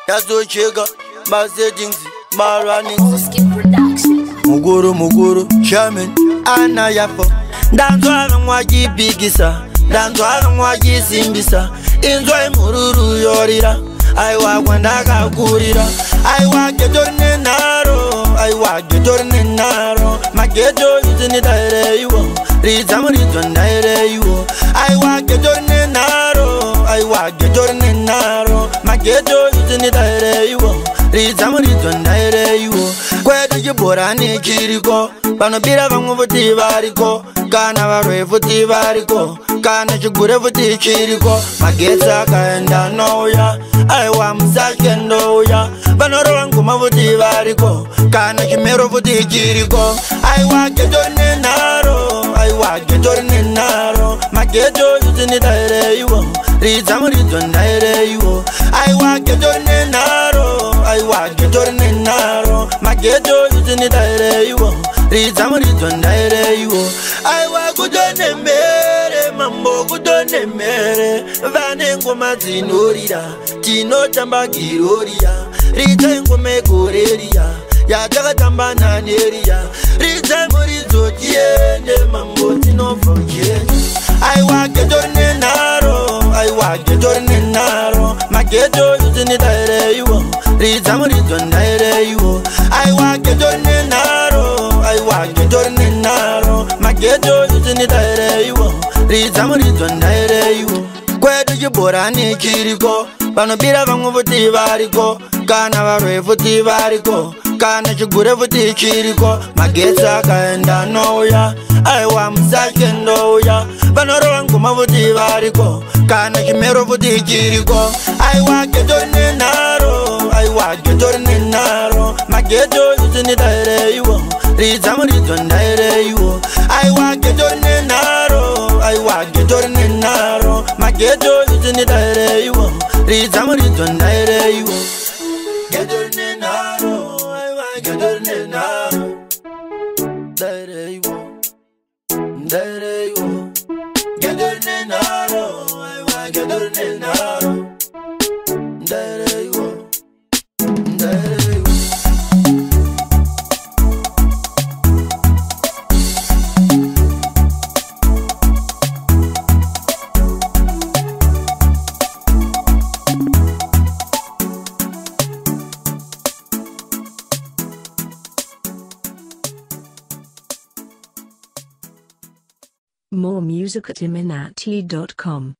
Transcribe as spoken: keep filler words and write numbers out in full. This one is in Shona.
Yazo chega, my settings, my running. Skip production. Muguru muguru, shaman, ana yapo. Danzwa mwaji bigisa, danzwa mwaji simbisa. Inzwa mururu yorira, aiwa kwandaka kurira. Aiwa gedorne naro, aiwa gedorne naro. Magedo yuzini daire yuo, rizam rizon daire yuo. Aiwa gedorne naro, aiwa gedorne naro. Magedo yuzini daire yuo, rizam rizon daire yuo. Kwedu jiborani kiriko, bano bira vangu vuti variko. Kana varwe vuti variko, kana chigure vuti kiriko. Magesa kaenda noya, aiwa msake ndoya. Bano rowangu mavuti variko, kana chimero vuti kiriko. Aiwa gedorne naro, aiwa gedorne naro. Magedo yuzini daire yuo, rizam rizon daire yuo. Aiwa gedorne naro, aiwa gedorne naro. Magedo yuzini daire yuo, rizam rizon daire yuo. Aiwa kudone mere, mambo kudone mere. Vane ngoma zinorira, tino tamba giroria. Rita ngome goreria, ya jaga tamba naneria. Rita morizo tiende, mambo tino forget. Aiwa gedorne naro, aiwa gedorne naro. Magedo yuzini daire yuo, rizam rizon daire yuo. Aiwa gedorne naro, aiwa gedorne naro. Magedo yuzini daire yuo, rizam rizon daire yuo. Kwedu jiborani kiriko, bano bira vangu vuti variko. Kana varwe vuti variko, kana chigure vuti kiriko. Magesa kaenda noya, aiwa msake ndoya. Bano rowangu mavuti variko, kana chimero vuti kiriko. Aiwa gedorne naro, aiwa gedorne naro. Magedo yuzini daire yuo, rizam rizon daire yuo. Aiwa gedorne naro, aiwa gedorne naro. Magedo yuzini daire yuo, rizam rizon daire yuo. Gedorne naro, aiwa gedorne naro. Daire yuo, daire yuo. Gedorne naro, aiwa gedorne naro. Daire yuo, daire yuo. More music at iminati dot com.